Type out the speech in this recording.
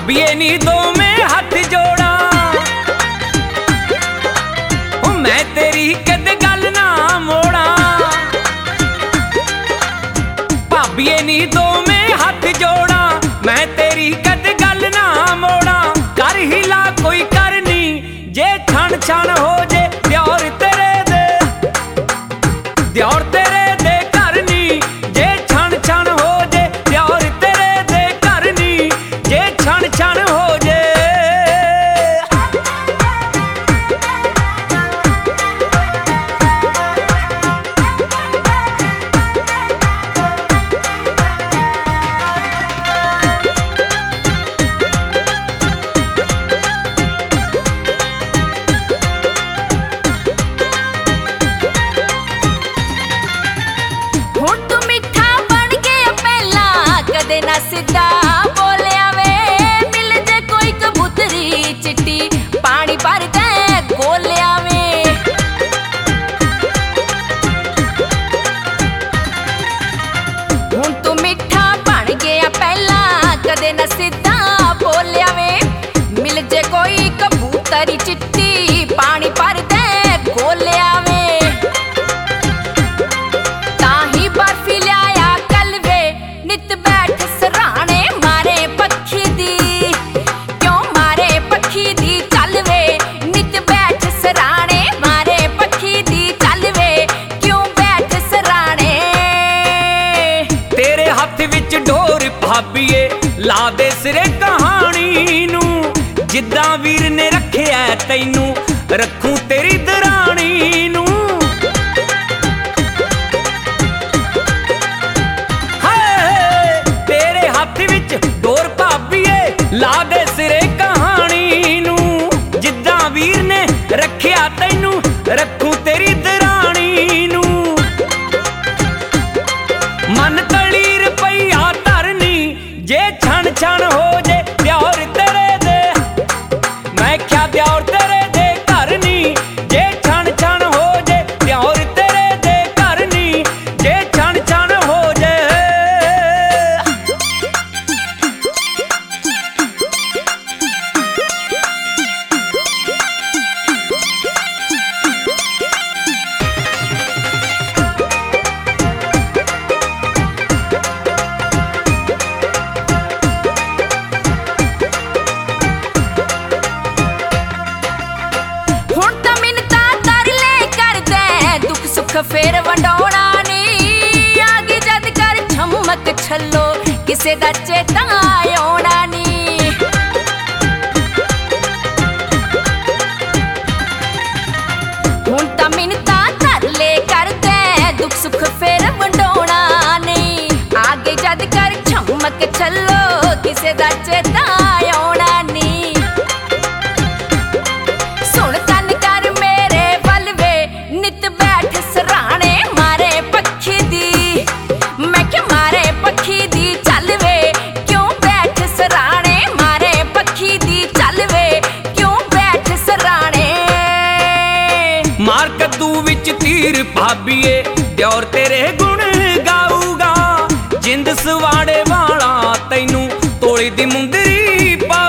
भाभीए नी दोवें हाथ जोड़ा, मैं तेरी कद गल ना मोड़ा। भाभीए नी दोवें हाथ जोड़ा, मैं तेरी कद गल ना मोड़ा। कर हिला कोई करनी जे छण छण हो जे, दियोर तेरे दे दियोर तेरे दे करनी जे छण छण हो जे, दियोर तेरे दे करनी जे छण छण हो जे। ना सीधा बोलिया वे, मिल जे कोई कबूतरी चिट्टी पानी भर दे गोलिया वे। हुण तू मिठा बन गया पहला, कदे ना सीधा बोलिया वे, मिल जे कोई कबूतरी चिट्टी पानी भर दे गोलिया वे। ताही बर्फी लिया कल वे, नित बैठ सराणे मारे पक्षी दी, क्यों मारे पक्षी दी चल वे, नित बैठ सराणे मारे पक्षी दी चल वे, क्यों बैठ सराणे। तेरे हथ विच डोर भाभीए ला दे सिरे कहानी नू, जिद्दां वीर ने रखिया तैनू रखूं तेरी दरानी नू। डोर भाभीए ला दे सिरे कहानी नू, जिद्दां वीर ने रखिया तैनू रखूं तेरी दरानी नू। मन तली रुपया धरनी जे छण छण हो जे, दियोर तेरे दे मैं क्या दियोर तेरे दे करनी जे छण छण हो जे, दियोर तेरे दे करनी जे छण छण हो जे। फेर वंडोना नी आगे जद कर छमक छलो, किसे दा चेता आना नी। हुण तां मिन्नतां तरले करदे, दुख सुख फेर वंडोना नी आगे जद कर छमक छलो, किसे दा चेता आना नी। सुन कन कर मेरे वल वे, नित बैठ सराणे मारे पक्षी दी, मैं क्या मारे पक्षी दी चल वे, क्यों बैठ सराणे मारे पक्षी दी चल वे, क्यों बैठ सराणे। मार कद्दू विच तीर भाभीए दियोर तेरे गुण गाऊगा, जिंद सवाड़े वाला तैनू तोड़ी दी मुंदरी पा